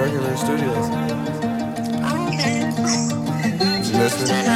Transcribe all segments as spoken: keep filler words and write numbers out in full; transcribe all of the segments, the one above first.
working in the studios. You listening?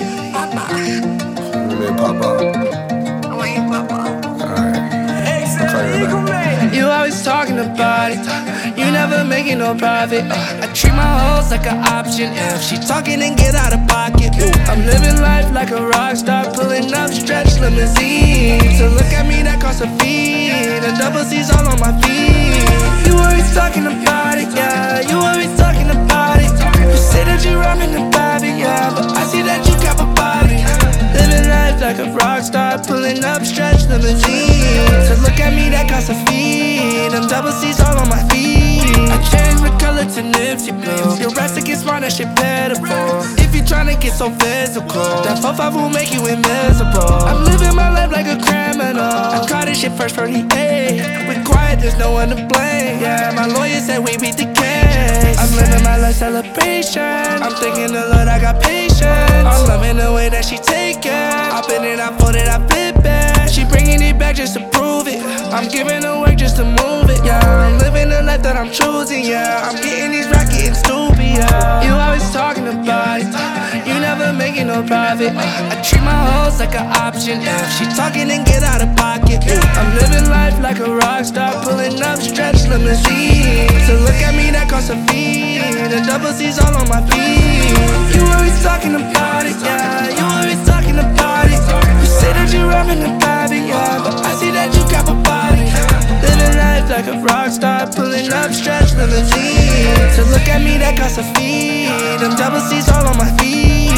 You may pop up. Alright. I'll call you back. You always talking about it. You never making no profit. uh, I treat my hoes like an option. If she talking, then get out of pocket. Ooh, I'm living life like a rock star, pulling up stretch limousines. So look at me, that costs a fee. The double C's all on my feet. You always talking about it, yeah. You always talking about it. You say that you rhyming about it, yeah, but I see that you got a body. Living life like a rock star, pulling up stretch limousines. So look at me, that costs a fee. Them double C's all on my feet. I changed the color to Nipsey blue. Your rest to get smart, that shit pitiful. If you tryna get so physical, that four five will make you invisible. I'm living my life like a criminal. I caught this shit first for the A. We quiet, there's no one to blame. Yeah, my lawyer said we beat the case. I'm living my life celebration. I'm thinking the Lord, I got patience. I'm loving the way that she take it. I been it, I put it, I flip it. She bringing it back just to prove it. I'm giving her work just to move it. Yeah, I'm living the life that I'm choosing. Yeah, I'm getting these racks, getting stupid. Yeah, you always talking about it. You never making no profit. I treat my hoes like an option. If she talking, then get out of pocket. I'm living life like a rock star, pulling up stretch limousines. So look at me, that costs a fee. The double C's all on my feet. You always talking about it, yeah. You always talking about it. You say that you rhyming about it, yeah, but I see that you got a body. Living life like a rock star, pulling up stretch limousines. So look at me, that costs a fee. Them double C's all on my feet.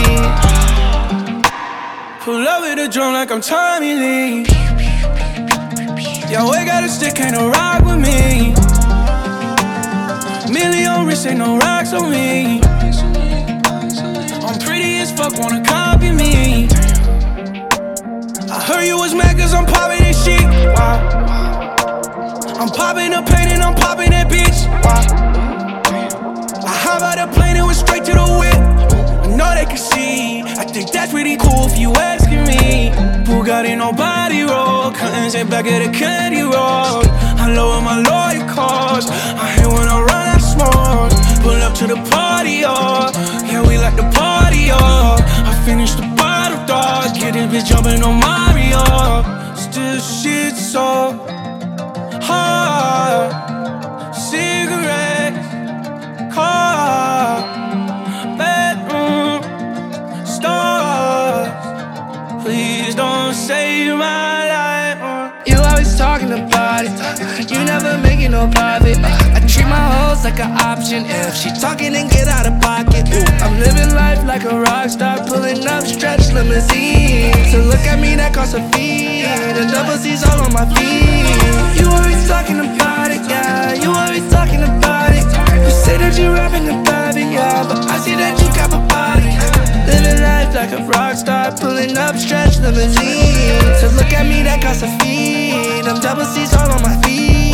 Pull up with a drum like I'm Tommy Lee. Yo, we got a stick, ain't no rock with me. Million wrist, ain't no rocks on me. I'm pretty as fuck, wanna copy me. I heard you was mad cause I'm popping that shit. Wow. I'm popping the pain and I'm popping that bitch. Wow. I hop out the plane and went straight to the whip. I know they can see. I think that's pretty cool if you asking me. Bugatti, no body roll. Cuttings in back of the candy roll. I lower my lawyer calls. I hate when I run out of smoke. Pull up to the party, oh. Yeah, we like the party, oh. I finished the bottle, dog. Get this bitch jumping on Mario. Still shit so hard. Cigarettes, car, bedroom, stars. Please don't save my life. You always talking about it. You never making no profit. uh, I treat my hoes like an option. If she talking, then get out of pocket. Ooh, I'm living life like a rock star, pulling up stretch limousines. So look at me, that costs a fee. The double C's all on my feet. You always talking about it, yeah. You always talking about it. You say that you rapping about it, yeah, but I see that you got a body. Living life like a rock star, pulling up stretch limousines. So look at me, that costs a fee. Them double C's all on my feet.